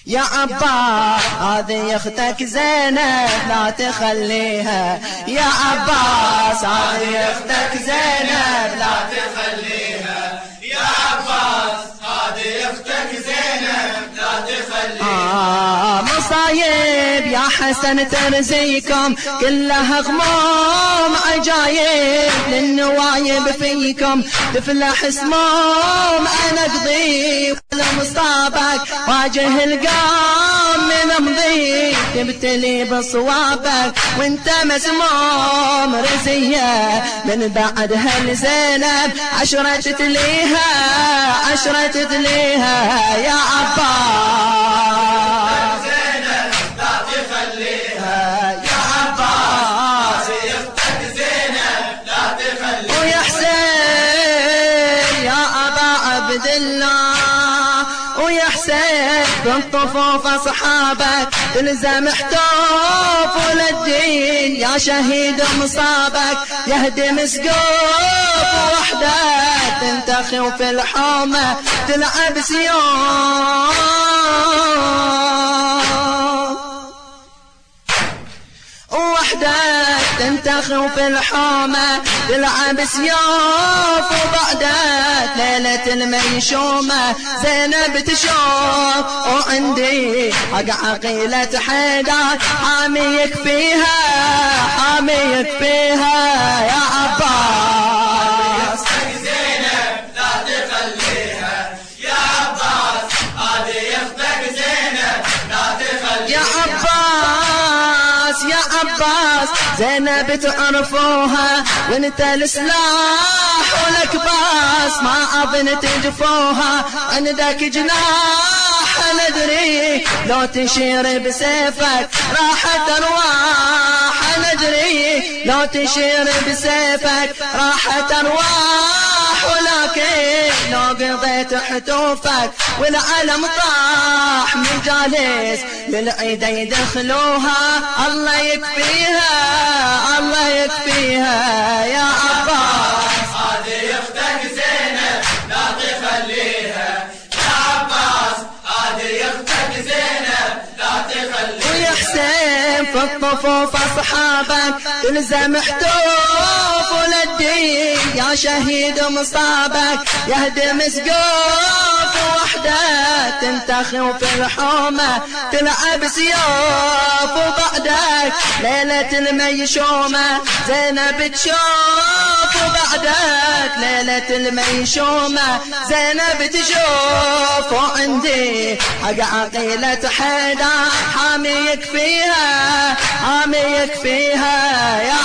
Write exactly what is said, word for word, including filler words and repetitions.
يا عباس هذه اختك زينب لا تخليها، يا عباس هذه اختك زينب لا تخليها، يا عباس هذه اختك زينب لا تخليها. آه مصايب يا حسن ترزيكم كلها غموم عجايب، للنوايب فيكم تفلح سموم انا اقضي مصابك واجه القوم من امضي، تبتلي بصوابك وانت مسموم رزية من بعدها لزينب عشرة تتليها عشرة تتليها. يا عباس زينب لا تخليها، يا عباس اختك زينب لا تخليها. ويا حسين يا ابا عبد الله ويا حسين بالطفوف اصحابك تلزم حتوف وللدين، يا شهيد مصابك يهدم سقوف وحدك تنتخي وفي الحومه تلعب سيوف، وحدك تنتخي وفي الحومه تلعب سيوف، وبعدك ليلة الميشومة زينب تشوف، وعندي حق عقيلة حيدر حامي يكفيها حامي يكفيها. يا عباس زينب لا تخليها، يا عباس هذه اختك زينب لا تخليها. يا عباس يا عباس زينب تعرفوها وانت السلاح ولك باس، ما اظن تجفوها عندك جناح ندري لو تشير بسيفك راحت ارواح، ندري لو تشير بسيفك راحت ارواح، ولكن لو قضيت حتوفك والعلم طاح من جالس للعيد يدخلوها الله يكفيها الله يكفيها. يا عباس هذه اختك زينب لا تخليها، يا عباس هذه اختك زينب لا تخليها. ويا حسين في الطفوف اصحابك تلزم حتوف وللدين، يا شهيد مصابك يهدم سقوف وحدك تنتخي وفي الحومه تلعب سيوف، وبعدك ليلة الميشومه زينب تشوف، وبعدك ليلة الميشومه زينب تشوف، وعندي حق عقيلة حيدر حامي يكفيها حامي يكفيها. يا